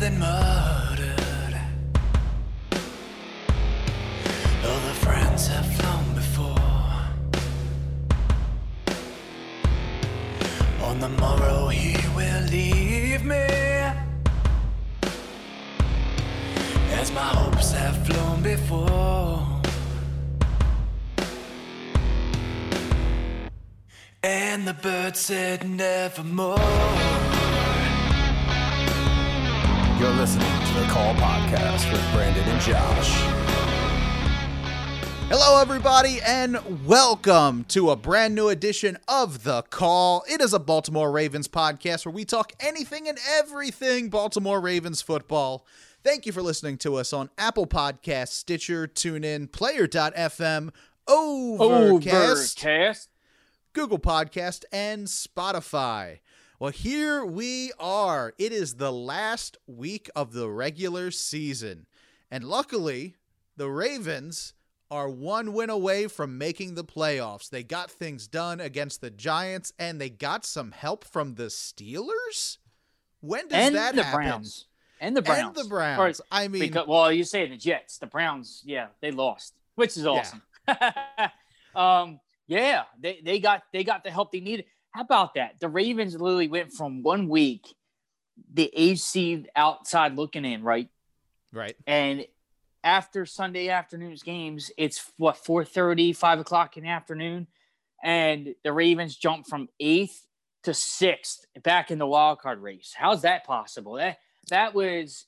than murdered. All the friends have flown before. On the morrow he will leave me, as my hopes have flown before. And the bird said nevermore. You're listening to the Call Podcast with Brandon and Josh. Hello, everybody, and welcome to a brand new edition of The Call. It is a Baltimore Ravens podcast where we talk anything and everything Baltimore Ravens football. Thank you for listening to us on Apple Podcasts, Stitcher, TuneIn, Player.fm, Overcast, Google Podcast, and Spotify. Well, here we are. It is the last week of the regular season. And luckily, the Ravens are one win away from making the playoffs. They got things done against the Giants, and they got some help from the Steelers? When does that happen? And the Browns. I mean, you say the Jets. The Browns, yeah, they lost, which is awesome. Yeah. They got the help they needed. How about that? The Ravens literally went from 1 week, the AC outside looking in, right? Right. And after Sunday afternoon's games, it's 4:30, 5 o'clock in the afternoon, and the Ravens jumped from 8th to 6th back in the wild card race. How's that possible? That was,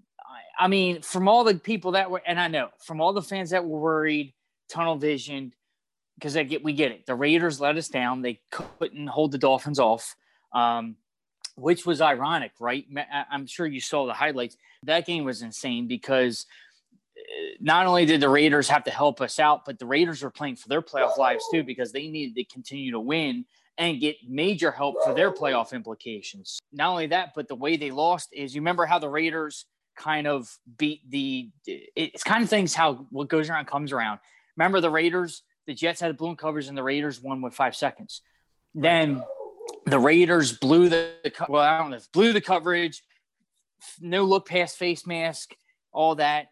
I mean, from all the people that were, and I know from all the fans that were worried, tunnel visioned, because we get it. The Raiders let us down. They couldn't hold the Dolphins off, which was ironic, right? I'm sure you saw the highlights. That game was insane because not only did the Raiders have to help us out, but the Raiders were playing for their playoff lives too, because they needed to continue to win and get major help for their playoff implications. Not only that, but the way they lost is, you remember how the Raiders kind of beat it's kind of things how what goes around comes around. Remember the Raiders, the Jets had blown covers and the Raiders won with 5 seconds. Then the Raiders blew blew the coverage, no look past face mask, all that.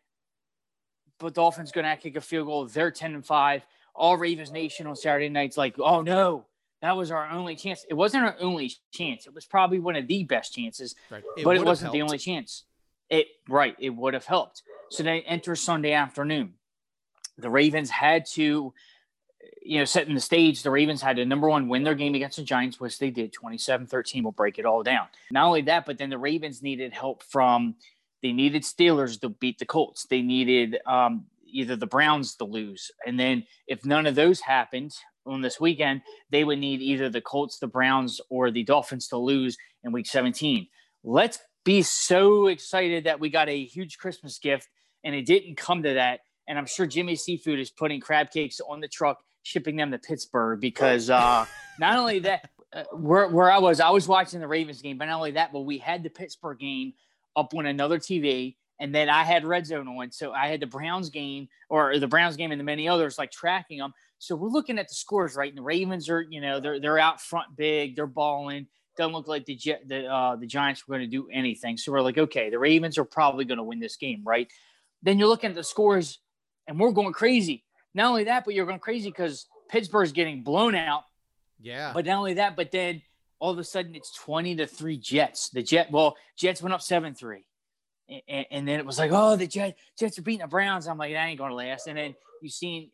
But Dolphins going to kick a field goal. They're 10-5. All Ravens Nation on Saturday night's like, oh no, that was our only chance. It wasn't our only chance. It was probably one of the best chances, but it wasn't the only chance. It would have helped. So they enter Sunday afternoon. The Ravens had to, setting the stage, the Ravens had to, number one, win their game against the Giants, which they did. 27-13 will break it all down. Not only that, but then the Ravens needed help they needed Steelers to beat the Colts. They needed either the Browns to lose. And then if none of those happened on this weekend, they would need either the Colts, the Browns, or the Dolphins to lose in week 17. Let's be so excited that we got a huge Christmas gift, and it didn't come to that. And I'm sure Jimmy Seafood is putting crab cakes on the truck, shipping them to Pittsburgh, because not only that, where I was watching the Ravens game, but not only that, but we had the Pittsburgh game up on another TV, and then I had Red Zone on. So I had the Browns game and the many others, like tracking them. So we're looking at the scores, right? And the Ravens are, they're out front big, they're balling. Doesn't look like the Giants were going to do anything. So we're like, okay, the Ravens are probably going to win this game, right? Then you're looking at the scores, and we're going crazy. Not only that, but you're going crazy because Pittsburgh's getting blown out. Yeah. But not only that, but then all of a sudden it's 20-3 Jets. Jets went up 7-3. And then it was like, oh, the Jets are beating the Browns. I'm like, that ain't going to last. And then you see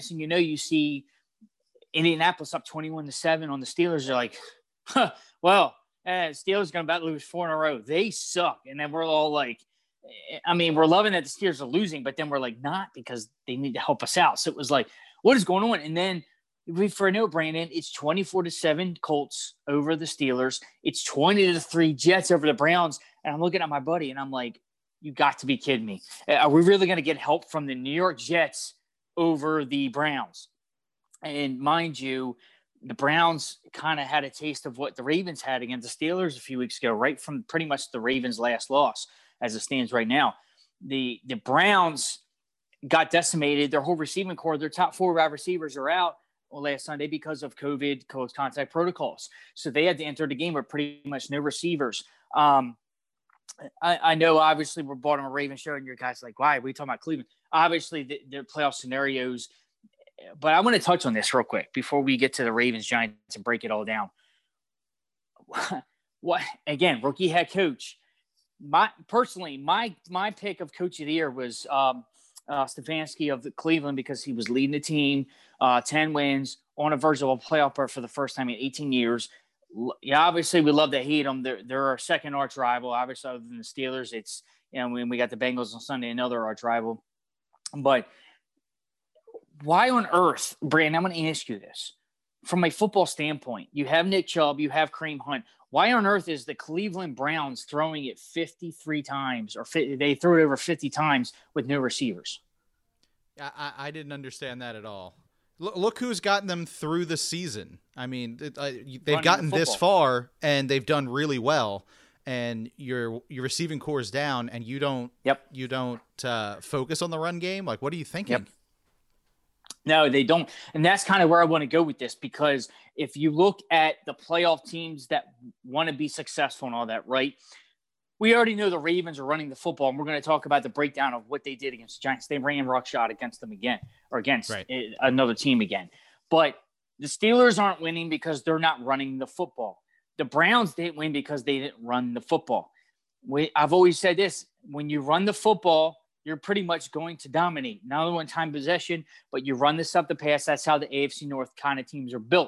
Indianapolis up 21-7 on the Steelers. They're like, Steelers going to about lose 4 in a row. They suck. And then we're all like, we're loving that the Steelers are losing, but then we're like, not, because they need to help us out. So it was like, what is going on? And then for a note, Brandon, it's 24-7 Colts over the Steelers. It's 20-3 Jets over the Browns. And I'm looking at my buddy and I'm like, you got to be kidding me. Are we really going to get help from the New York Jets over the Browns? And mind you, the Browns kind of had a taste of what the Ravens had against the Steelers a few weeks ago, right from pretty much the Ravens' last loss as it stands right now. The Browns got decimated. Their whole receiving core, their top 4 wide receivers are out last Sunday because of COVID close contact protocols. So they had to enter the game with pretty much no receivers. I know obviously we're bought on a Ravens show and your guys like, why are we talking about Cleveland? Obviously their playoff scenarios, but I want to touch on this real quick before we get to the Ravens Giants and break it all down. What again, rookie head coach. My pick of coach of the year was Stefanski of the Cleveland because he was leading the team, 10 wins, on a verge of a playoff berth for the first time in 18 years. Yeah, obviously we love to hate them. They're our second arch rival, obviously, other than the Steelers. It's, when we got the Bengals on Sunday, another arch rival. But why on earth, Brandon, I'm going to ask you this. From a football standpoint, you have Nick Chubb, you have Kareem Hunt. Why on earth is the Cleveland Browns throwing it 53 times, or they threw it over 50 times with no receivers? I didn't understand that at all. Look who's gotten them through the season. I mean, they've gotten this far, and they've done really well. And your receiving core is down, and you don't focus on the run game. Like, what are you thinking? Yep. No, they don't. And that's kind of where I want to go with this, because if you look at the playoff teams that want to be successful and all that, right? We already know the Ravens are running the football, and we're going to talk about the breakdown of what they did against the Giants. They ran rushshot against them again, or against another team again. But the Steelers aren't winning because they're not running the football. The Browns didn't win because they didn't run the football. I've always said this: when you run the football, you're pretty much going to dominate. Not only one time possession, but you run this up the pass. That's how the AFC North kind of teams are built.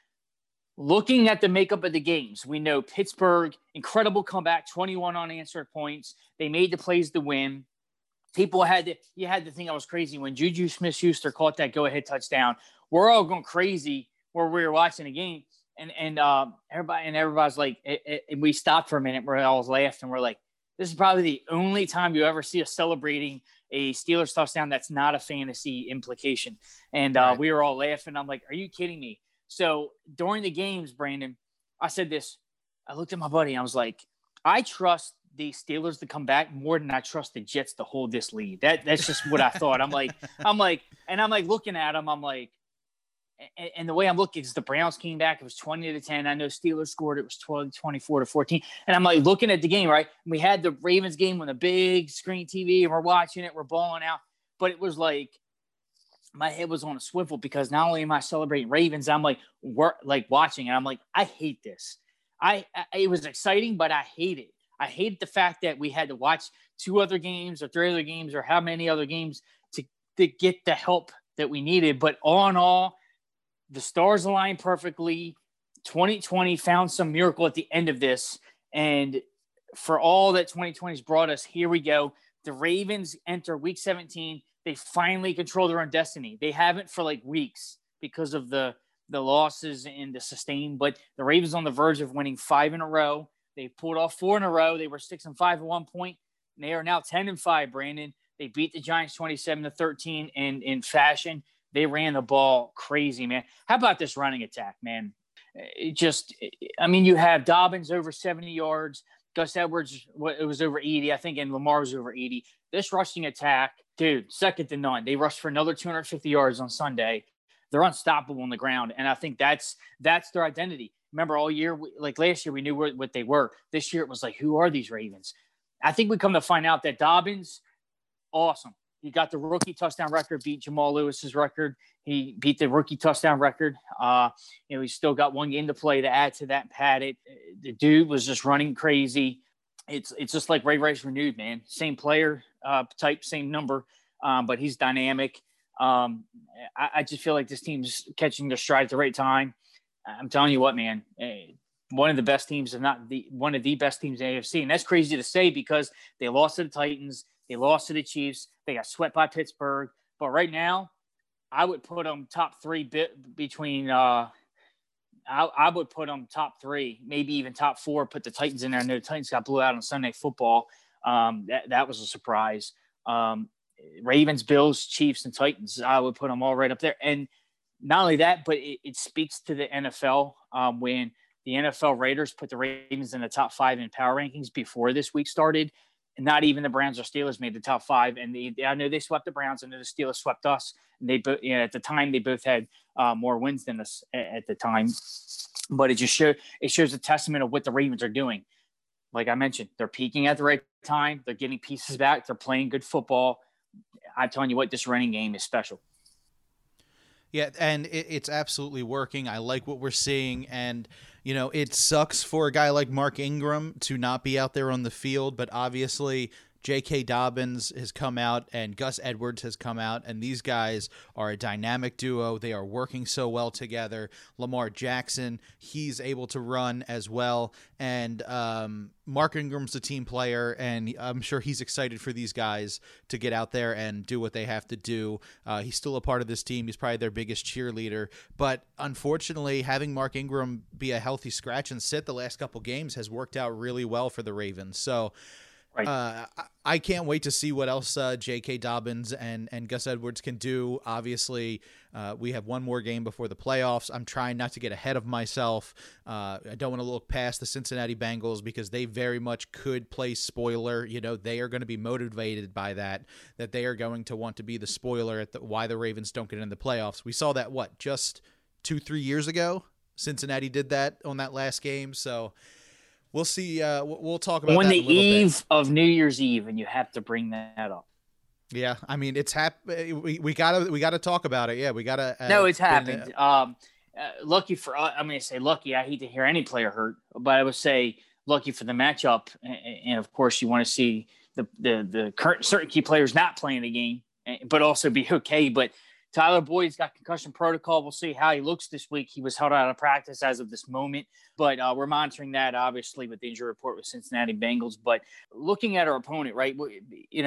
Looking at the makeup of the games, we know Pittsburgh, incredible comeback, 21 unanswered points. They made the plays to win. You had to think I was crazy when Juju Smith-Schuster caught that go-ahead touchdown. We're all going crazy where we were watching the game. And everybody's like, and we stopped for a minute. We're all laughing. We're like, this is probably the only time you ever see us celebrating a Steelers touchdown that's not a fantasy implication. And we were all laughing. I'm like, are you kidding me? So during the games, Brandon, I said this. I looked at my buddy and I was like, I trust the Steelers to come back more than I trust the Jets to hold this lead. That's just what I thought. I'm like, looking at them, I'm like, and the way I'm looking is the Browns came back. It was 20-10. I know Steelers scored. It was 24-14. And I'm like looking at the game, right? We had the Ravens game on the big screen TV and we're watching it. We're balling out. But it was like my head was on a swivel because not only am I celebrating Ravens, I'm like watching it. I'm like, I hate this. It was exciting, but I hate it. I hated the fact that we had to watch 2 other games or 3 other games or how many other games to get the help that we needed. But all in all, the stars aligned perfectly. 2020 found some miracle at the end of this. And for all that 2020's brought us, here we go. The Ravens enter week 17. They finally control their own destiny. They haven't for like weeks because of the losses and the sustain. But the Ravens on the verge of winning 5 in a row. They pulled off 4 in a row. They were 6-5 at one point. And they are now 10-5, Brandon. They beat the Giants 27-13 in fashion. They ran the ball crazy, man. How about this running attack, man? You have Dobbins over 70 yards. Gus Edwards, it was over 80, I think, and Lamar was over 80. This rushing attack, dude, second to none. They rushed for another 250 yards on Sunday. They're unstoppable on the ground, and I think that's their identity. Remember, all year, like last year, we knew what they were. This year, it was like, who are these Ravens? I think we come to find out that Dobbins, awesome. He got the rookie touchdown record, beat Jamal Lewis's record. He beat the rookie touchdown record. He's still got 1 game to play to add to that and pad it. The dude was just running crazy. It's just like Ray Rice renewed, man. Same player type, same number, but he's dynamic. I just feel like this team's catching their stride at the right time. I'm telling you what, man. One of the best teams, if not one of the best teams in the AFC. And that's crazy to say because they lost to the Titans. They lost to the Chiefs. They got swept by Pittsburgh. But right now, I would put them top 3 between I would put them top 3, maybe even top 4, put the Titans in there. I know the Titans got blew out on Sunday Football. That was a surprise. Ravens, Bills, Chiefs, and Titans, I would put them all right up there. And not only that, but it speaks to the NFL when the NFL Raiders put the Ravens in the top 5 in power rankings before this week started. And not even the Browns or Steelers made the top 5. And I know they swept the Browns. I know the Steelers swept us. And they both, at the time, they both had more wins than us at the time. But it shows a testament of what the Ravens are doing. like I mentioned, they're peaking at the right time. They're getting pieces back. They're playing good football. I'm telling you what, this running game is special. Yeah, and it's absolutely working. I like what we're seeing, and it sucks for a guy like Mark Ingram to not be out there on the field, but obviously J.K. Dobbins has come out and Gus Edwards has come out, and these guys are a dynamic duo. They are working so well together. Lamar Jackson, he's able to run as well, and Mark Ingram's a team player, and I'm sure he's excited for these guys to get out there and do what they have to do. He's still a part of this team. He's probably their biggest cheerleader, but unfortunately, having Mark Ingram be a healthy scratch and sit the last couple games has worked out really well for the Ravens. So right. I can't wait to see what else J.K. Dobbins and Gus Edwards can do. Obviously, we have one more game before the playoffs. I'm trying not to get ahead of myself. I don't want to look past the Cincinnati Bengals because they very much could play spoiler. They are going to be motivated by that they are going to want to be the spoiler at why the Ravens don't get in the playoffs. We saw that, just 2-3 years ago? Cincinnati did that on that last game, so we'll see. We'll talk about on that the in a little eve bit. of New Year's Eve, and you have to bring that up. Yeah, I mean it's we gotta talk about it. Yeah, we gotta. No, it's happened. Lucky for I'm going to say lucky. I hate to hear any player hurt, but I would say lucky for the matchup. And of course, you want to see the current certain key players not playing the game, but also be okay. But Tyler Boyd's got concussion protocol. We'll see how he looks this week. He was held out of practice as of this moment, but we're monitoring that obviously with the injury report with Cincinnati Bengals. But looking at our opponent, right? We'll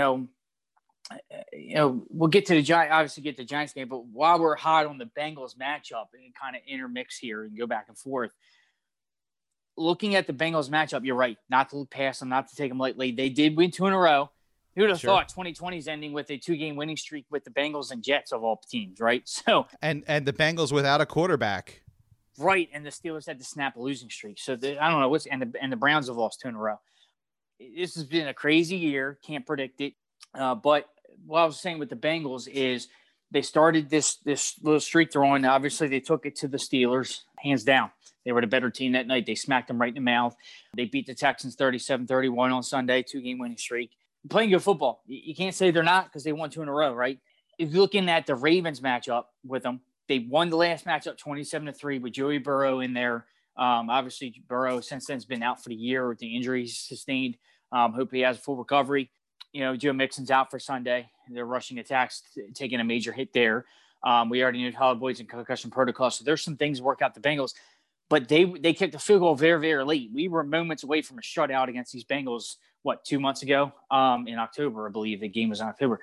get to the Giants, obviously get the Giants game, but while we're hot on the Bengals matchup and kind of intermix here and go back and forth, looking at the Bengals matchup, you're right, not to look past them, not to take them lightly. They did win 2 in a row. Who would have thought 2020 is ending with a 2-game winning streak with the Bengals and Jets of all teams, right? So and the Bengals without a quarterback, right? And the Steelers had to snap a losing streak. So I don't know and the Browns have lost 2 in a row. This has been a crazy year. Can't predict it. But what I was saying with the Bengals is they started this little streak they're on. Obviously, they took it to the Steelers, hands down. They were the better team that night. They smacked them right in the mouth. They beat the Texans 37-31 on Sunday, 2-game winning streak. Playing good football. You can't say they're not because they won 2 in a row, right? If you're looking at the Ravens matchup with them, they won the last matchup 27-3 with Joey Burrow in there. Obviously, Burrow since then has been out for the year with the injuries sustained. Hope he has a full recovery. Joe Mixon's out for Sunday. Their rushing attacks taking a major hit there. We already knew Tyler Boyd's in concussion protocol, so there's some things to work out the Bengals. But they kicked the field goal very, very late. We were moments away from a shutout against these Bengals, 2 months ago? In October, I believe the game was in October.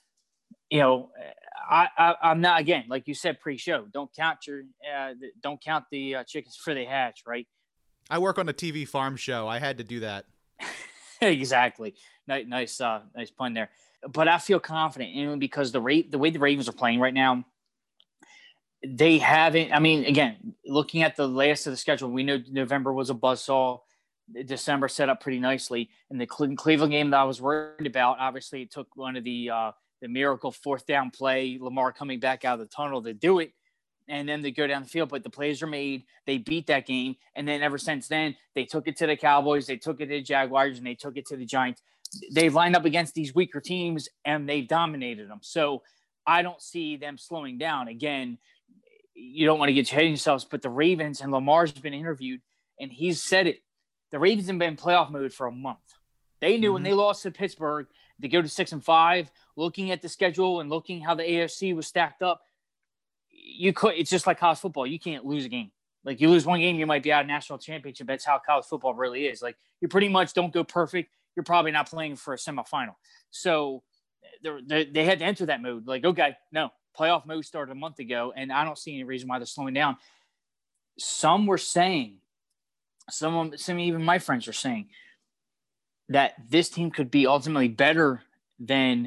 I'm not, again, like you said pre-show, don't count the chickens before they hatch, right? I work on a TV farm show. I had to do that. Exactly. Nice pun there. But I feel confident, because the way the Ravens are playing right now, they haven't. I mean, again, looking at the last of the schedule, we know November was a buzzsaw. December set up pretty nicely. In the Cleveland game that I was worried about, obviously it took one of the miracle 4th down play, Lamar coming back out of the tunnel to do it, and then they go down the field. But the plays are made. They beat that game, and then ever since then, they took it to the Cowboys, they took it to the Jaguars, and they took it to the Giants. They've lined up against these weaker teams, and they've dominated them. So I don't see them slowing down. Again, you don't want to get ahead of yourselves, but the Ravens, and Lamar's been interviewed, and he's said it. The Ravens have been in playoff mode for a month. They knew when they lost to Pittsburgh to go to 6-5, looking at the schedule and looking how the AFC was stacked up, it's just like college football. You can't lose a game. Like, you lose one game, you might be out of national championship. That's how college football really is. Like, you pretty much don't go perfect. You're probably not playing for a semifinal. So they had to enter that mode. Like, okay, no, playoff mode started a month ago, and I don't see any reason why they're slowing down. Some were saying, some even my friends are saying that this team could be ultimately better than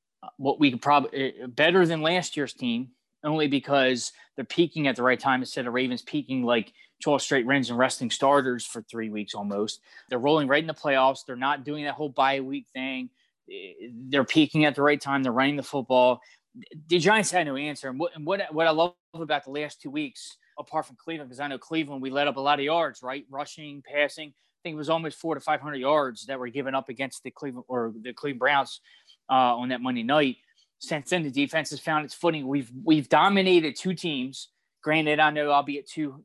better than last year's team, only because they're peaking at the right time instead of Ravens peaking like 12 straight wins and resting starters for 3 weeks almost. They're rolling right in the playoffs. They're not doing that whole bye week thing. They're peaking at the right time. They're running the football. The Giants had no answer. And what I love about the last 2 weeks, apart from Cleveland, because I know Cleveland, we let up a lot of yards, right? Rushing, passing. think it was almost 400 to 500 yards that were given up against the Cleveland Browns on that Monday night. Since then, the defense has found its footing. We've dominated two teams. Granted, I know I'll be at two.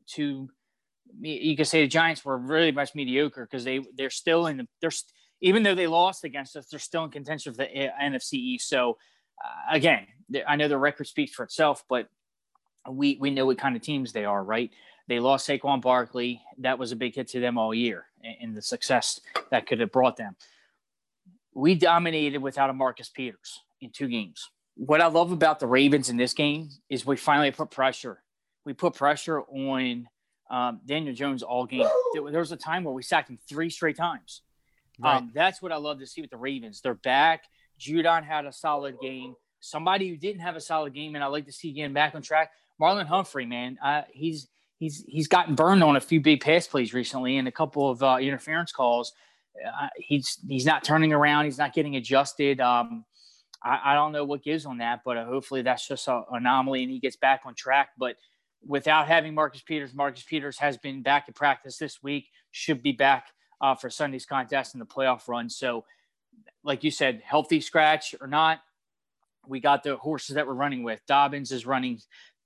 You could say the Giants were really much mediocre because they're still even though they lost against us, they're still in contention for the NFC East. So again, I know the record speaks for itself, but we know what kind of teams they are, right? They lost Saquon Barkley. That was a big hit to them all year, and the success that could have brought them. We dominated without a Marcus Peters in 2 games. What I love about the Ravens in this game is we finally put pressure. We put pressure on Daniel Jones all game. There was a time where we sacked him 3 straight times. Right. That's what I love to see with the Ravens. They're back. Judon had a solid game. Somebody who didn't have a solid game, and I like to see getting back on track, Marlon Humphrey, man. He's gotten burned on a few big pass plays recently and a couple of interference calls. He's not turning around. He's not getting adjusted. I don't know what gives on that, but hopefully that's just an anomaly and he gets back on track. But without having Marcus Peters has been back in practice this week, should be back for Sunday's contest in the playoff run. So like you said, healthy scratch or not, we got the horses that we're running with. Dobbins is running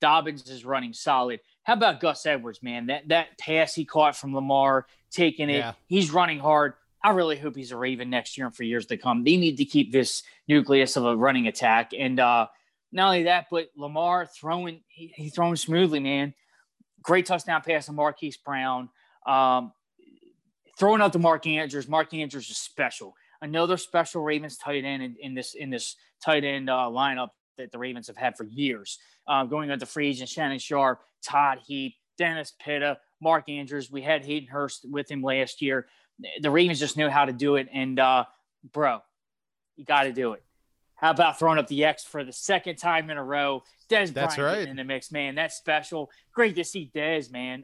solid. How about Gus Edwards, man? That pass he caught from Lamar, taking it. Yeah. He's running hard. I really hope he's a Raven next year and for years to come. They need to keep this nucleus of a running attack. And not only that, but Lamar throwing smoothly, man. Great touchdown pass to Marquise Brown. Throwing out to Mark Andrews. Mark Andrews is special. Another special Ravens tight end in this tight end lineup that the Ravens have had for years. Going on to free agent, Shannon Sharp, Todd Heap, Dennis Pitta, Mark Andrews. We had Hayden Hurst with him last year. The Ravens just know how to do it. And, bro, you got to do it. How about throwing up the X for the second time in a row? Des Bryant getting in the mix, man. That's special. Great to see Des, man.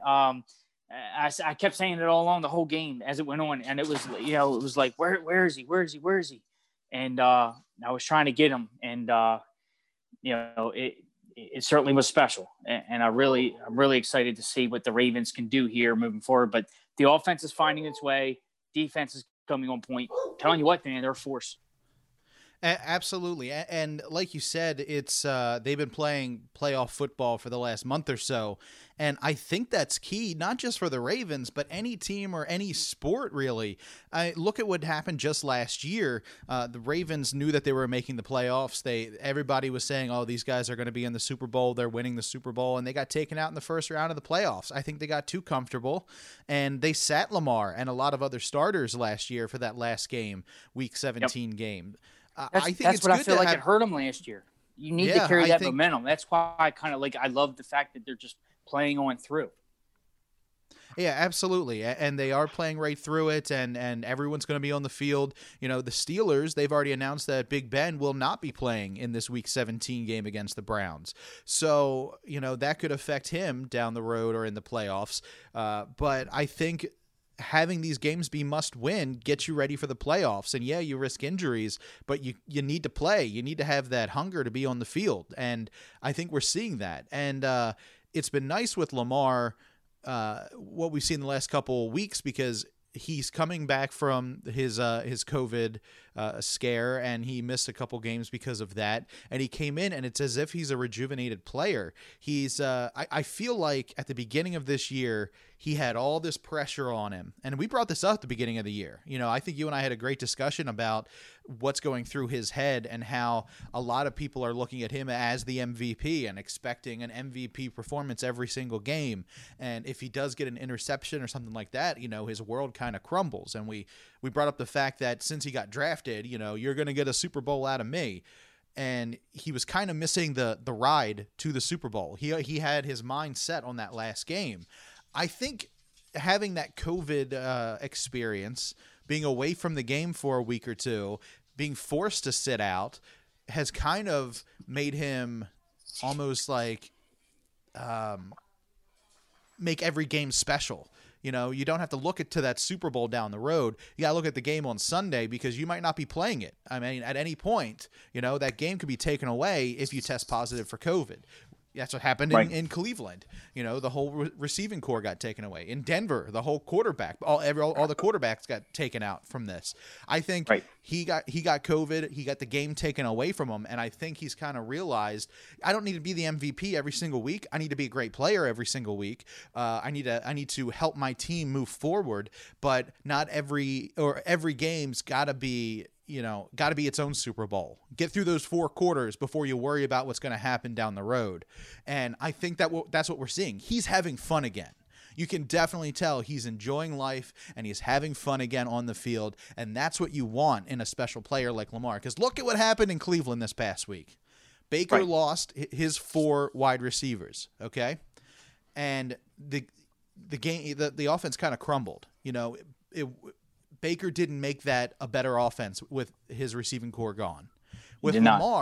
I kept saying it all along the whole game as it went on. And it was, it was like, where is he? Where is he? Where is he? And I was trying to get him. And, it certainly was special. And I'm really excited to see what the Ravens can do here moving forward. But the offense is finding its way. Defense is coming on point. I'm telling you what, man, they're a force. Absolutely. And like you said, it's they've been playing playoff football for the last month or so. And I think that's key, not just for the Ravens, but any team or any sport, really. Look at what happened just last year. The Ravens knew that they were making the playoffs. Everybody was saying, oh, these guys are going to be in the Super Bowl. They're winning the Super Bowl. And they got taken out in the first round of the playoffs. I think they got too comfortable. And they sat Lamar and a lot of other starters last year for that last game, Week 17 game. I think that's what I feel like it hurt them last year. You need to carry that momentum. That's why I love the fact that they're just playing on through. Yeah, absolutely. And they are playing right through it, and everyone's going to be on the field. The Steelers, they've already announced that Big Ben will not be playing in this Week 17 game against the Browns. So, that could affect him down the road or in the playoffs. But I think having these games be must-win gets you ready for the playoffs. And yeah, you risk injuries, but you need to play. You need to have that hunger to be on the field. And I think we're seeing that. And it's been nice with Lamar, what we've seen the last couple of weeks, because he's coming back from his COVID scare, and he missed a couple games because of that. And he came in, and it's as if he's a rejuvenated player. He's I feel like at the beginning of this year, he had all this pressure on him. And we brought this up at the beginning of the year. I think you and I had a great discussion about what's going through his head and how a lot of people are looking at him as the MVP and expecting an MVP performance every single game. And if he does get an interception or something like that, his world kind of crumbles. And we brought up the fact that since he got drafted, you're going to get a Super Bowl out of me. And he was kind of missing the ride to the Super Bowl. He had his mind set on that last game. I think having that COVID experience, being away from the game for a week or two, being forced to sit out, has kind of made him almost like make every game special. You don't have to look to that Super Bowl down the road. You got to look at the game on Sunday because you might not be playing it. I mean, at any point, that game could be taken away if you test positive for COVID. That's what happened in Cleveland. The whole receiving core got taken away. In Denver, the whole quarterback, all the quarterbacks got taken out from this. I think he got COVID. He got the game taken away from him, and I think he's kind of realized I don't need to be the MVP every single week. I need to be a great player every single week. I need to help my team move forward, but not every game's got to be its own Super Bowl. Get through those 4 quarters before you worry about what's going to happen down the road. And I think that's what we're seeing. He's having fun again. You can definitely tell he's enjoying life and he's having fun again on the field. And that's what you want in a special player like Lamar. Because look at what happened in Cleveland this past week. Baker lost his 4 wide receivers. Okay. And the offense kind of crumbled. Baker didn't make that a better offense with his receiving core gone. With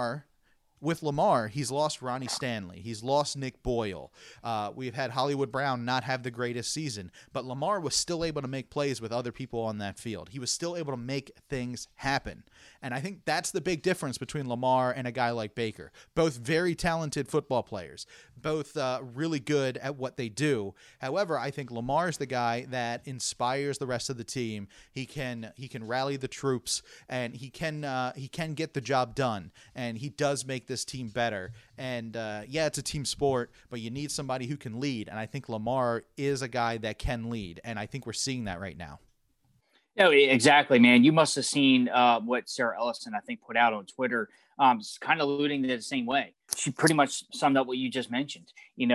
Lamar, he's lost Ronnie Stanley. He's lost Nick Boyle. We've had Hollywood Brown not have the greatest season, but Lamar was still able to make plays with other people on that field. He was still able to make things happen. And I think that's the big difference between Lamar and a guy like Baker. Both very talented football players, both really good at what they do. However, I think Lamar's the guy that inspires the rest of the team. He can rally the troops, and he can get the job done. And he does make this team better. And it's a team sport, but you need somebody who can lead. And I think Lamar is a guy that can lead. And I think we're seeing that right now. No, exactly, man. You must have seen what Sarah Ellison, I think, put out on Twitter, kind of alluding to the same way. She pretty much summed up what you just mentioned,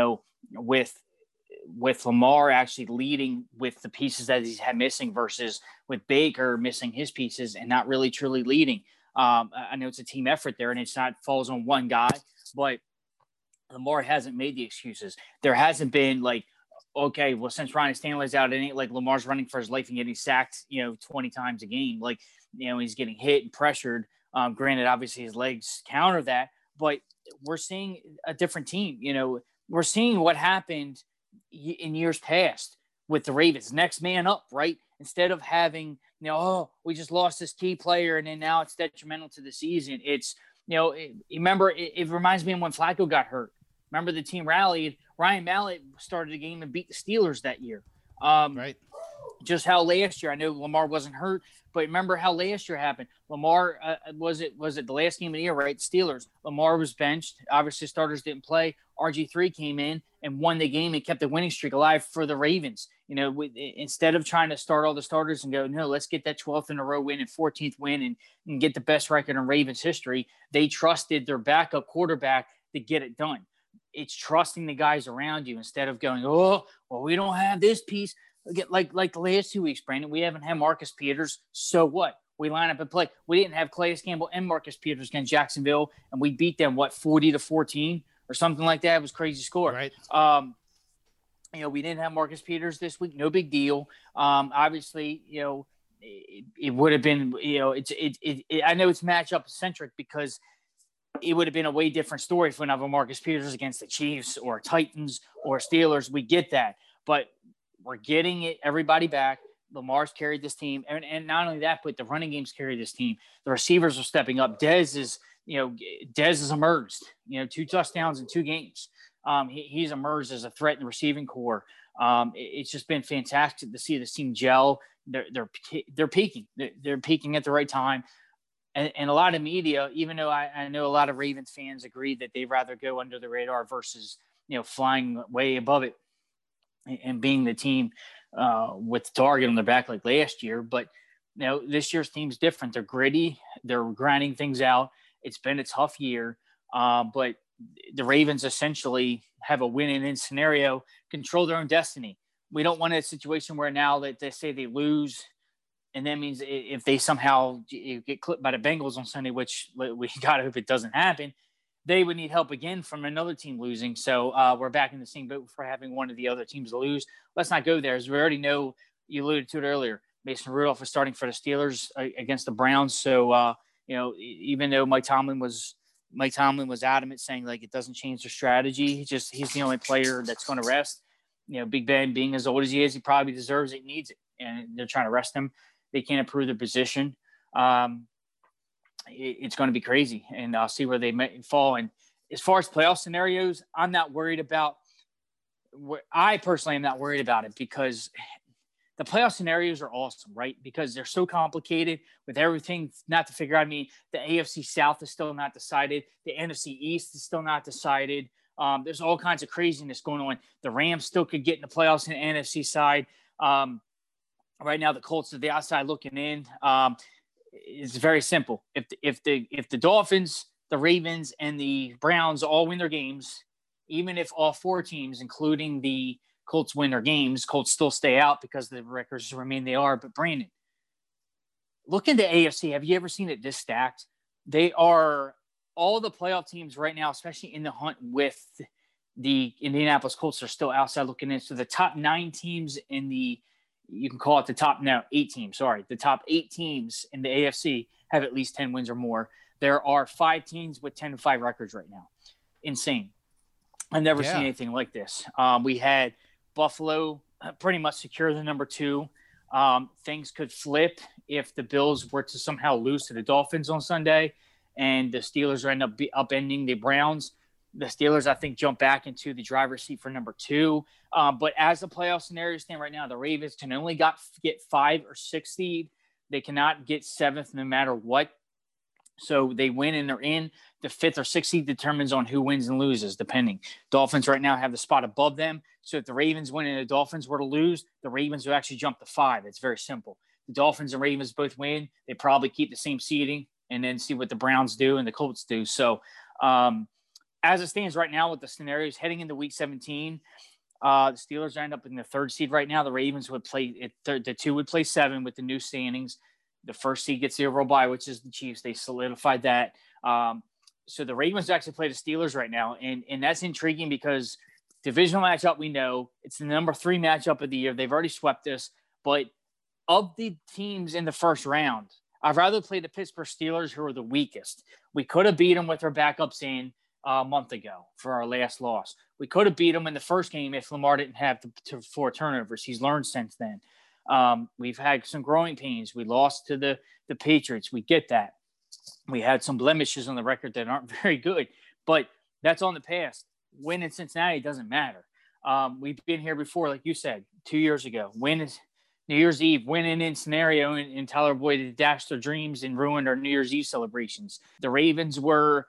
with Lamar actually leading with the pieces that he's had missing versus with Baker missing his pieces and not really truly leading. I know it's a team effort there and it's not falls on one guy, but Lamar hasn't made the excuses. There hasn't been okay, well, since Ronnie Stanley's out, it ain't like Lamar's running for his life and getting sacked, 20 times a game. He's getting hit and pressured. Granted, obviously his legs counter that, but we're seeing a different team. We're seeing what happened in years past with the Ravens. Next man up, right? Instead of having, we just lost this key player and then now it's detrimental to the season. It's, remember, it reminds me of when Flacco got hurt. Remember the team rallied. Ryan Mallett started the game and beat the Steelers that year. Right. Just how last year, I know Lamar wasn't hurt, but remember how last year happened. Lamar, was it the last game of the year, right? Steelers. Lamar was benched. Obviously, starters didn't play. RG3 came in and won the game and kept the winning streak alive for the Ravens. Instead of trying to start all the starters and go, no, let's get that 12th in a row win and 14th win and get the best record in Ravens history. They trusted their backup quarterback to get it done. It's trusting the guys around you instead of going, oh, well, we don't have this piece. Like the last 2 weeks, Brandon, we haven't had Marcus Peters. So what? We line up and play. We didn't have Calais Campbell and Marcus Peters against Jacksonville, and we beat them, 40-14 or something like that. It was a crazy score. Right. We didn't have Marcus Peters this week. No big deal. Obviously, it would have been, I know it's matchup centric because it would have been a way different story if we have a Marcus Peters against the Chiefs or Titans or Steelers. We get that, but we're getting everybody back. Lamar's carried this team, and not only that, but the running game's carried this team. The receivers are stepping up. Dez has emerged. 2 touchdowns in 2 games. He's emerged as a threat in the receiving core. It's just been fantastic to see this team gel. They're peaking. They're peaking at the right time. And a lot of media, even though I know a lot of Ravens fans agree that they'd rather go under the radar versus, flying way above it and being the team with the target on their back like last year. But, this year's team's different. They're gritty. They're grinding things out. It's been a tough year. But the Ravens essentially have a win-in scenario, control their own destiny. We don't want a situation where now that they say they lose, and that means if they somehow get clipped by the Bengals on Sunday, which we got to hope it doesn't happen, they would need help again from another team losing. So we're back in the same boat for having one of the other teams lose. Let's not go there, as we already know. You alluded to it earlier. Mason Rudolph is starting for the Steelers against the Browns. So even though Mike Tomlin was adamant saying it doesn't change their strategy, he's the only player that's going to rest. Big Ben being as old as he is, he probably deserves it, needs it, and they're trying to rest him. They can't improve their position. It's going to be crazy, and I'll see where they may fall. And as far as playoff scenarios, I'm not worried about. I personally am not worried about it because the playoff scenarios are awesome, right? Because they're so complicated with everything not to figure out. I mean, the AFC South is still not decided. The NFC East is still not decided. There's all kinds of craziness going on. The Rams still could get in the playoffs in the NFC side. Right now, the Colts are the outside looking in. It's very simple. If the Dolphins, the Ravens, and the Browns all win their games, even if all four teams, including the Colts, win their games, Colts still stay out because the records remain they are. But Brandon, look into AFC. Have you ever seen it this stacked? They are all the playoff teams right now, especially in the hunt with the Indianapolis Colts, are still outside looking in. So the top 9 teams in the, you can call it the top, no, 8 teams, sorry. The top 8 teams in the AFC have at least 10 wins or more. There are 5 teams with 10-5 records right now. Insane. I've never seen anything like this. We had Buffalo pretty much secure the number 2. Things could flip if the Bills were to somehow lose to the Dolphins on Sunday and the Steelers end up upending the Browns. The Steelers, I think, jump back into the driver's seat for number 2. But as the playoff scenarios stand right now, the Ravens can only get 5 or 6 seed. They cannot get 7th no matter what. So they win and they're in. The 5th or 6th seed determines on who wins and loses, depending. Dolphins right now have the spot above them. So if the Ravens win and the Dolphins were to lose, the Ravens would actually jump to 5. It's very simple. The Dolphins and Ravens both win. They probably keep the same seeding and then see what the Browns do and the Colts do. So as it stands right now with the scenarios heading into Week 17, the Steelers end up in the 3rd seed right now. The Ravens would play the 2 would play 7 with the new standings. The 1st seed gets the overall bye, which is the Chiefs. They solidified that. So the Ravens actually play the Steelers right now, and that's intriguing because divisional matchup, we know it's the number 3 matchup of the year. They've already swept us, but of the teams in the first round, I'd rather play the Pittsburgh Steelers, who are the weakest. We could have beat them with our backups in a month ago for our last loss. We could have beat them in the first game if Lamar didn't have the 4 turnovers. He's learned since then. We've had some growing pains. We lost to the Patriots. We get that. We had some blemishes on the record that aren't very good, but that's on the past. Win in Cincinnati doesn't matter. We've been here before, like you said, 2 years ago. Win is New Year's Eve, winning in scenario, and Tyler Boyd dashed their dreams and ruined our New Year's Eve celebrations. The Ravens were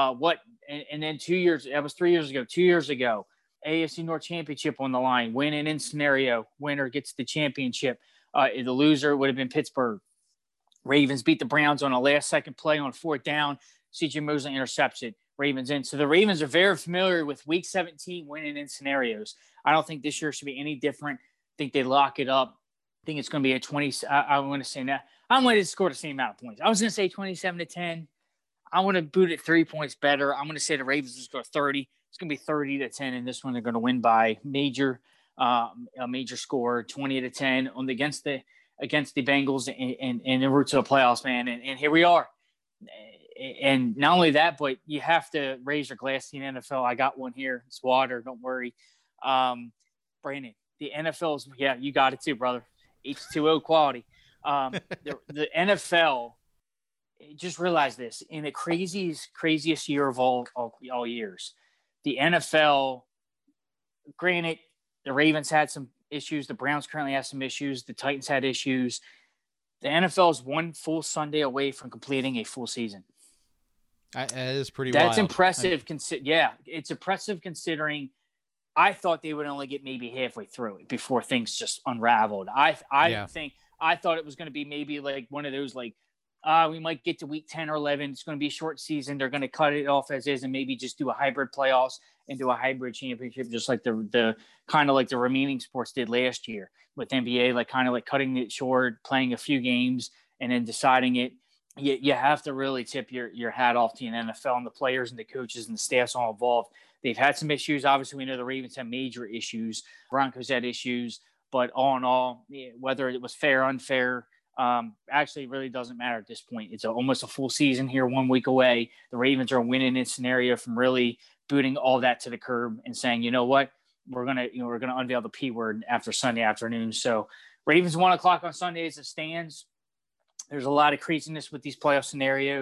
and then 2 years, that was 3 years ago, 2 years ago, AFC North Championship on the line, winning in scenario, winner gets the championship. The loser would have been Pittsburgh. Ravens beat the Browns on a last-second play on 4th down. C.J. Mosley intercepted. Ravens in. So the Ravens are very familiar with Week 17 winning in scenarios. I don't think this year should be any different. I think they lock it up. I think it's going to be a 20. I want to say that. I'm going to score the same amount of points. I was going to say 27-10. I want to boot it 3 points better. I'm going to say the Ravens will score 30. It's going to be 30-10, and this one they're going to win by a major score, 20-10 on against the Bengals and en route to the playoffs, man. And here we are. And not only that, but you have to raise your glass to the NFL. I got one here. It's water. Don't worry. Brandon, the NFL's, yeah, you got it too, brother. H2O quality. The NFL, just realize this, in the craziest year of all years, the NFL, granted, the Ravens had some issues. The Browns currently have some issues. The Titans had issues. The NFL is one full Sunday away from completing a full season. That is pretty That's wild. impressive. It's impressive considering I thought they would only get maybe halfway through it before things just unraveled. I thought it was going to be maybe like one of those like, we might get to week 10 or 11. It's going to be a short season. They're going to cut it off as is and maybe just do a hybrid playoffs and do a hybrid championship, just like the kind of like the remaining sports did last year with NBA, like kind of like cutting it short, playing a few games and then deciding it. You have to really tip your hat off to the NFL and the players and the coaches and the staffs all involved. They've had some issues. Obviously, we know the Ravens have major issues. Broncos had issues. But all in all, whether it was fair or unfair, actually really doesn't matter at this point. It's almost a full season here, 1 week away. The Ravens are winning in scenario from really booting all that to the curb and saying, you know what, we're gonna unveil the P word after Sunday afternoon. So Ravens 1 o'clock on Sunday as it stands. There's a lot of craziness with these playoff scenarios.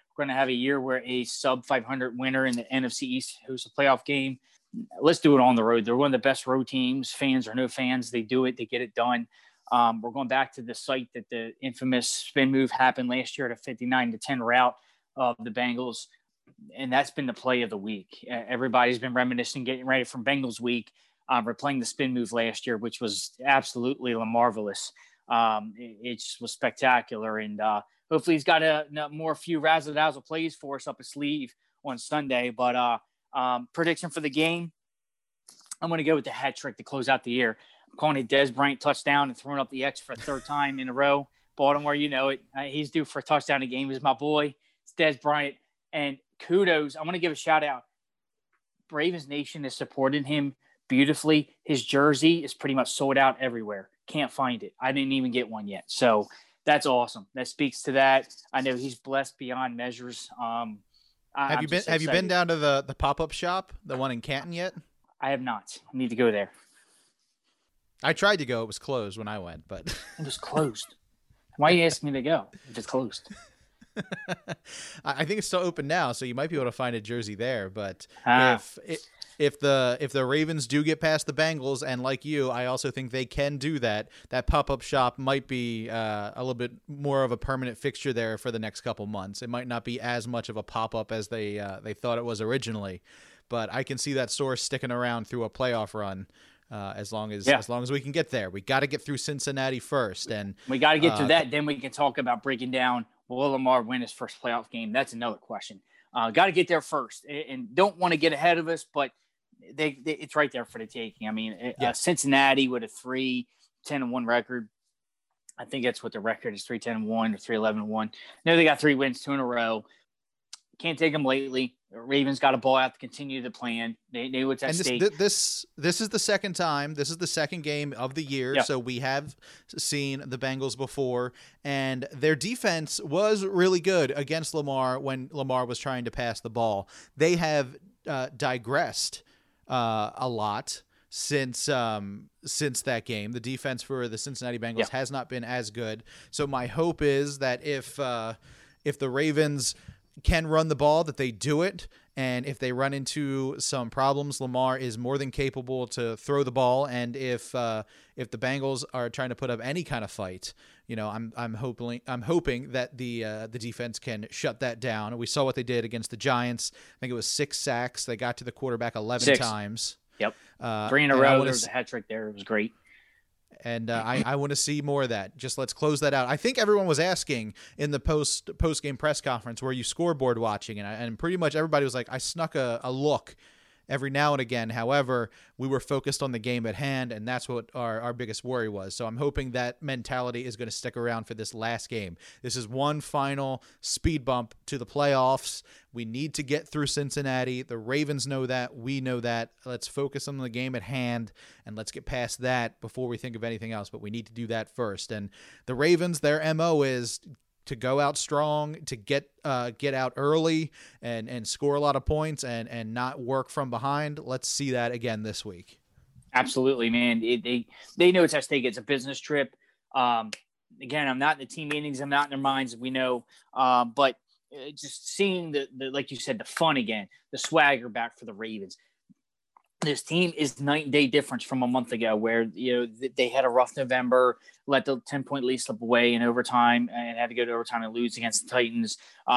We're going to have a year where a sub 500 winner in the NFC East hosts a playoff game. Let's do it on the road. They're one of the best road teams, fans or no fans. They do it. They get it done. We're going back to the site that the infamous spin move happened last year at a 59-10 route of the Bengals. And that's been the play of the week. Everybody's been reminiscing, getting ready from Bengals week. We're playing the spin move last year, which was absolutely marvelous. It just was spectacular. And hopefully he's got a few razzle-dazzle plays for us up his sleeve on Sunday. But prediction for the game, I'm going to go with the hat trick to close out the year. I'm calling it Dez Bryant touchdown and throwing up the X for a third time in a row. Baltimore, you know it. He's due for a touchdown a game. He's my boy. It's Dez Bryant. And kudos. I want to give a shout out. Ravens Nation has supported him beautifully. His jersey is pretty much sold out everywhere. Can't find it. I didn't even get one yet. So that's awesome. That speaks to that. I know he's blessed beyond measures. Have you been down to the pop-up shop, the one in Canton yet? I have not. I need to go there. I tried to go. It was closed when I went, but it was closed. Why are you asking me to go if it's closed? I think it's still open now, so you might be able to find a jersey there. But if the Ravens do get past the Bengals, and like you, I also think they can do that. That pop-up shop might be a little bit more of a permanent fixture there for the next couple months. It might not be as much of a pop-up as they thought it was originally, but I can see that store sticking around through a playoff run. As long as we can get there. We got to get through Cincinnati first, and we got to get through that. Then we can talk about breaking down, will Lamar win his first playoff game? That's another question. Got to get there first, and don't want to get ahead of us, but it's right there for the taking. I mean, Cincinnati with a 3-10-1 record. I think that's what the record is, 3-10-1 or 3-11-1. No, they got 3 wins, 2 in a row. Can't take them lately. The Ravens got a ball out to continue the plan. They knew what's at stake. This is the second time. This is the second game of the year. Yeah. So we have seen the Bengals before, and their defense was really good against Lamar when Lamar was trying to pass the ball. They have digressed a lot since that game. The defense for the Cincinnati Bengals has not been as good. So my hope is that if the Ravens can run the ball, that they do it. And if they run into some problems, Lamar is more than capable to throw the ball. And if the Bengals are trying to put up any kind of fight, I'm hoping that the defense can shut that down. We saw what they did against the Giants. I think it was 6 sacks. They got to the quarterback 11 times. Yep. 3 in a row. There was a hat trick there. It was great. And I want to see more of that. Just let's close that out. I think everyone was asking in the post-game press conference, were you scoreboard watching? And pretty much everybody was like, I snuck a look every now and again. However, we were focused on the game at hand, and that's what our biggest worry was. So I'm hoping that mentality is going to stick around for this last game. This is one final speed bump to the playoffs. We need to get through Cincinnati. The Ravens know that. We know that. Let's focus on the game at hand, and let's get past that before we think of anything else. But we need to do that first. And the Ravens, their MO is to go out strong, to get out early and score a lot of points and not work from behind. Let's see that again this week. Absolutely, man. They know it's at stake. It's a business trip. Again, I'm not in the team meetings. I'm not in their minds. We know, but just seeing the like you said, the fun again, the swagger back for the Ravens. This team is night and day difference from a month ago where, they had a rough November, let the 10-point lead slip away in overtime and had to go to overtime and lose against the Titans.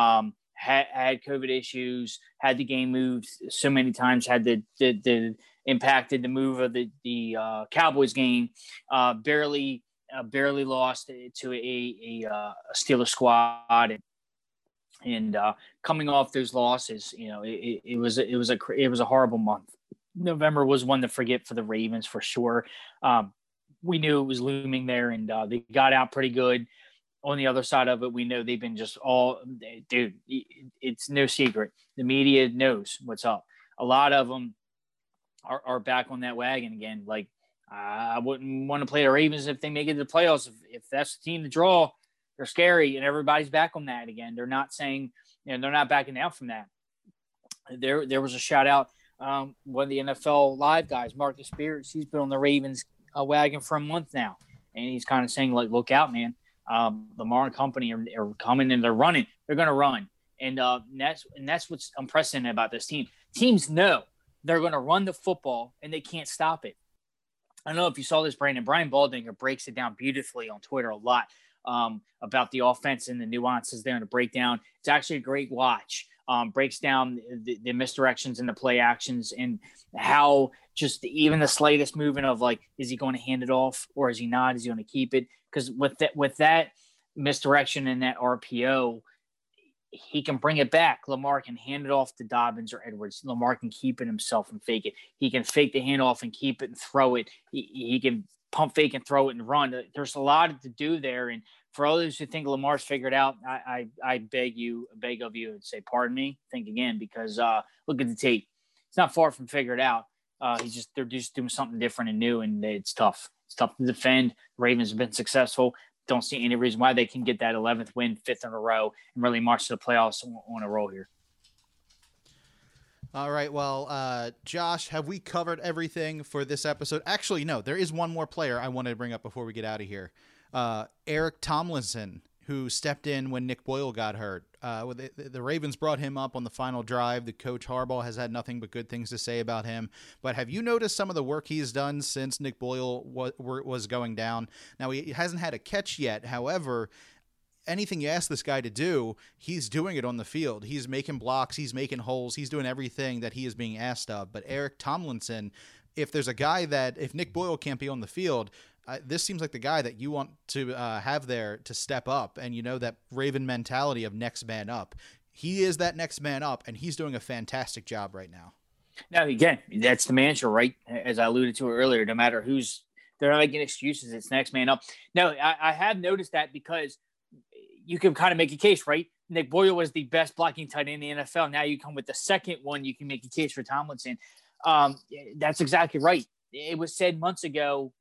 Had COVID issues, had the game moved so many times, had the impacted the move of the Cowboys game, barely lost to a Steelers squad. And coming off those losses, it was a horrible month. November was one to forget for the Ravens for sure. We knew it was looming there, and they got out pretty good. On the other side of it, we know they've been just dude, it's no secret. The media knows what's up. A lot of them are back on that wagon again. Like, I wouldn't want to play the Ravens if they make it to the playoffs. If that's the team to draw, they're scary, and everybody's back on that again. They're not saying, they're not backing out from that. There was a shout out. One of the NFL Live guys, Marcus Spears, he's been on the Ravens wagon for a month now, and he's kind of saying, like, look out, man. Lamar and company are coming and they're running. They're going to run, And that's what's unprecedented about this team. Teams know they're going to run the football, and they can't stop it. I don't know if you saw this, Brandon. Brian Baldinger breaks it down beautifully on Twitter a lot about the offense and the nuances there in the breakdown. It's actually a great watch. Breaks down the misdirections and the play actions and how just even the slightest movement of like, is he going to hand it off or is he not? Is he going to keep it? Because with that misdirection and that RPO, he can bring it back. Lamar can hand it off to Dobbins or Edwards. Lamar can keep it himself and fake it. He can fake the handoff and keep it and throw it. He can pump fake and throw it and run. There's a lot to do there. And for others who think Lamar's figured out, I beg of you and say, pardon me, think again, because look at the tape. It's not far from figured out. They're just doing something different and new, and it's tough. It's tough to defend. The Ravens have been successful. Don't see any reason why they can get that 11th win, 5th in a row, and really march to the playoffs on a roll here. All right. Well, Josh, have we covered everything for this episode? Actually, no. There is one more player I wanted to bring up before we get out of here. Eric Tomlinson, who stepped in when Nick Boyle got hurt. The Ravens brought him up on the final drive. The coach Harbaugh has had nothing but good things to say about him. But have you noticed some of the work he's done since Nick Boyle was going down? Now, he hasn't had a catch yet. However, anything you ask this guy to do, he's doing it on the field. He's making blocks. He's making holes. He's doing everything that he is being asked of. But Eric Tomlinson, if Nick Boyle can't be on the field, this seems like the guy that you want to have there to step up. And that Raven mentality of next man up. He is that next man up, and he's doing a fantastic job right now. Now, again, that's the mantra, right? As I alluded to earlier, no matter they're not making excuses. It's next man up. No, I have noticed that because you can kind of make a case, right? Nick Boyle was the best blocking tight end in the NFL. Now you come with the second one, you can make a case for Tomlinson. That's exactly right. It was said months ago,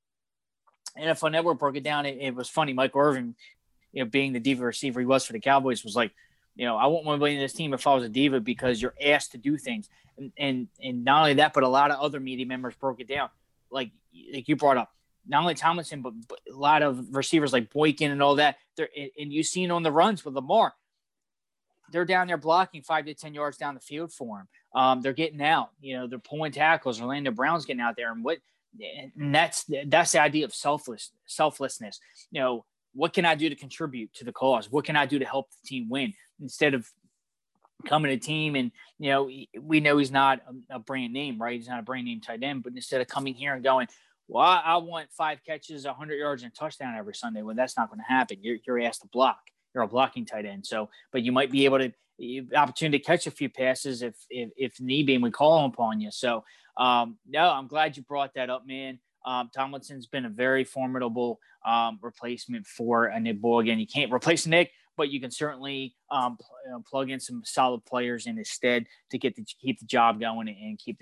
NFL Network broke it down. It was funny. Michael Irvin, being the diva receiver he was for the Cowboys, was like, I wouldn't want to be in this team if I was a diva because you're asked to do things. And not only that, but a lot of other media members broke it down. Like you brought up, not only Tomlinson, but a lot of receivers like Boykin and all that. And you've seen on the runs with Lamar, they're down there blocking 5 to 10 yards down the field for him. They're getting out. They're pulling tackles. Orlando Brown's getting out there, and that's the idea of selflessness. What can I do to contribute to the cause? What can I do to help the team win? Instead of coming to team and, we know he's not a brand name, right? He's not a brand name tight end, but instead of coming here and going, well, I want 5 catches, 100 yards, and a touchdown every Sunday. Well, that's not going to happen. You're asked to block. You're a blocking tight end. So, but you might be able to opportunity to catch a few passes if need be, and we call upon you. So, no, I'm glad you brought that up, man. Tomlinson's been a very formidable replacement for Nick Boyle. Again, you can't replace Nick, but you can certainly plug in some solid players in his stead to keep the job going and keep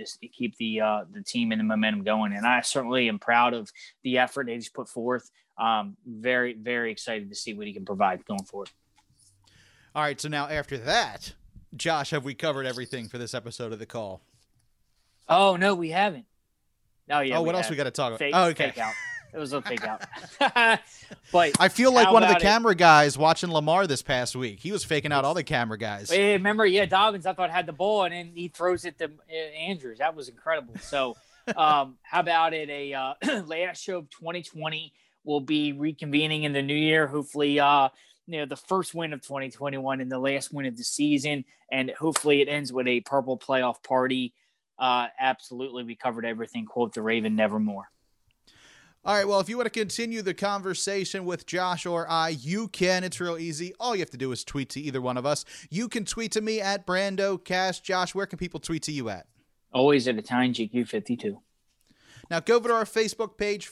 the team and the momentum going. And I certainly am proud of the effort that he's put forth. Very, very excited to see what he can provide going forward. All right, so now after that, Josh, have we covered everything for this episode of The Call? Oh, no, we haven't. Oh, yeah. Oh, what else we got to talk about? Okay. Fake out. It was a fake out. But I feel like one of the camera guys watching Lamar this past week. He was faking out all the camera guys. Hey, remember, Dobbins, I thought had the ball, and then he throws it to Andrews. That was incredible. So how about it? A last show of 2020 will be reconvening in the new year. Hopefully, the first win of 2021 and the last win of the season. And hopefully it ends with a purple playoff party. Absolutely. We covered everything. Quote the Raven, nevermore. All right. Well, if you want to continue the conversation with Josh or I, you can. It's real easy. All you have to do is tweet to either one of us. You can tweet to me at BrandoCast. Josh, where can people tweet to you at? Always at ItalianGQ52. Now, go over to our Facebook page,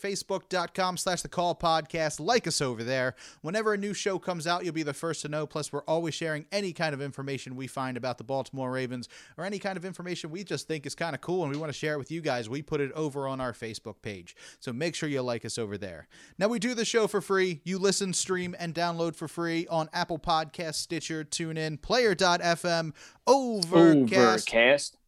facebook.com/thecallpodcast. Like us over there. Whenever a new show comes out, you'll be the first to know. Plus, we're always sharing any kind of information we find about the Baltimore Ravens or any kind of information we just think is kind of cool and we want to share it with you guys. We put it over on our Facebook page. So make sure you like us over there. Now, we do the show for free. You listen, stream, and download for free on Apple Podcasts, Stitcher, TuneIn, Player.fm, Overcast.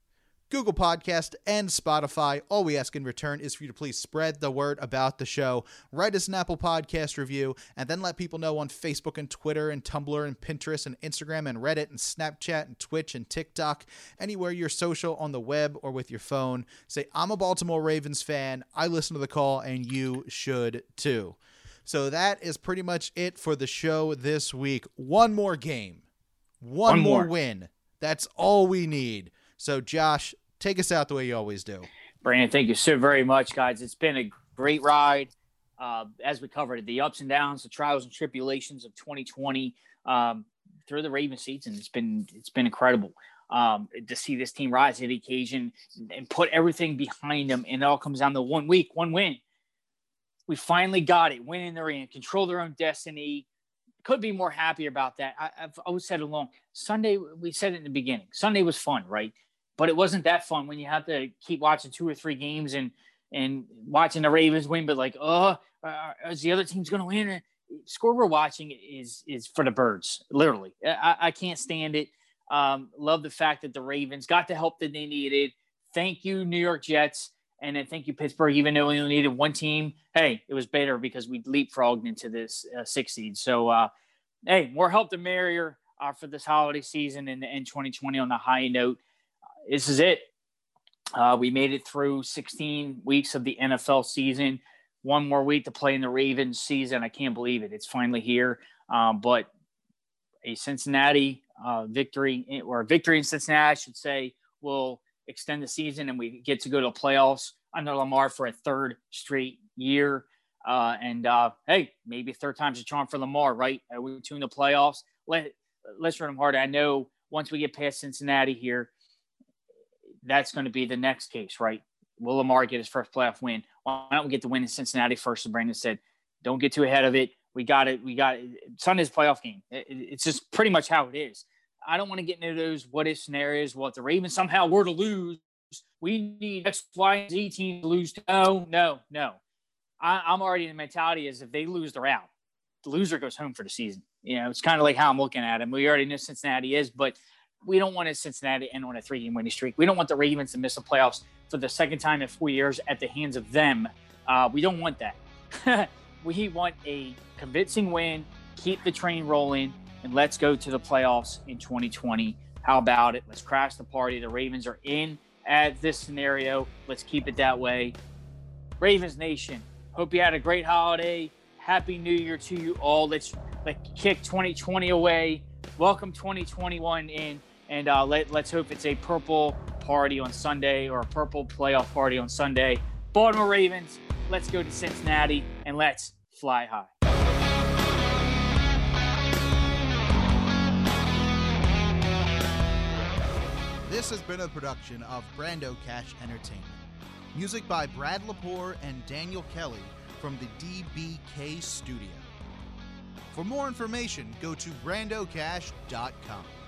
Google Podcast, and Spotify. All we ask in return is for you to please spread the word about the show, write us an Apple Podcast review, and then let people know on Facebook and Twitter and Tumblr and Pinterest and Instagram and Reddit and Snapchat and Twitch and TikTok, anywhere you're social on the web or with your phone. Say, I'm a Baltimore Ravens fan, I listen to the call, and you should too. So that is pretty much it for the show this week. One more game. One more win. That's all we need. So, Josh, take us out the way you always do. Brandon, thank you so very much, guys. It's been a great ride. As we covered, the ups and downs, the trials and tribulations of 2020 through the Ravens season. It's been incredible to see this team rise to the occasion and put everything behind them. And it all comes down to 1 week, one win. We finally got it. Win in the ring, control their own destiny. Could be more happy about that. I've always said along Sunday, we said it in the beginning, Sunday was fun, right? But it wasn't that fun when you have to keep watching 2 or 3 games and watching the Ravens win, but like, is the other team's going to win? Score we're watching is for the birds, literally. I can't stand it. Love the fact that the Ravens got the help that they needed. Thank you, New York Jets. And then thank you, Pittsburgh. Even though we only needed one team, hey, it was better because we leapfrogged into this 6 seed. So, hey, more help the merrier for this holiday season and 2020 on a high note. This is it. We made it through 16 weeks of the NFL season. One more week to play in the Ravens season. I can't believe it. It's finally here. But a Cincinnati victory, or a victory in Cincinnati, I should say, will extend the season, and we get to go to playoffs under Lamar for a 3rd straight year. Hey, maybe 3rd time's a charm for Lamar, right? We tune the playoffs. Let's run them hard. I know once we get past Cincinnati here, that's going to be the next case, right? Will Lamar get his first playoff win? Why don't we get the win in Cincinnati first? As Brandon said, don't get too ahead of it. We got it. Sunday's playoff game. It's just pretty much how it is. I don't want to get into those what-if scenarios. Well, if the Ravens somehow were to lose, we need X, Y, and Z team to lose. No. I'm already in the mentality is if they lose, they're out. The loser goes home for the season. It's kind of like how I'm looking at them. We already know Cincinnati is, but we don't want Cincinnati to end on a 3-game winning streak. We don't want the Ravens to miss the playoffs for the 2nd time in 4 years at the hands of them. We don't want that. We want a convincing win, keep the train rolling, and let's go to the playoffs in 2020. How about it? Let's crash the party. The Ravens are in at this scenario. Let's keep it that way. Ravens Nation, hope you had a great holiday. Happy New Year to you all. Let's kick 2020 away. Welcome 2021 in. And let's hope it's a purple party on Sunday, or a purple playoff party on Sunday. Baltimore Ravens, let's go to Cincinnati, and let's fly high. This has been a production of Brando Cash Entertainment. Music by Brad Lepore and Daniel Kelly from the DBK Studio. For more information, go to brandocash.com.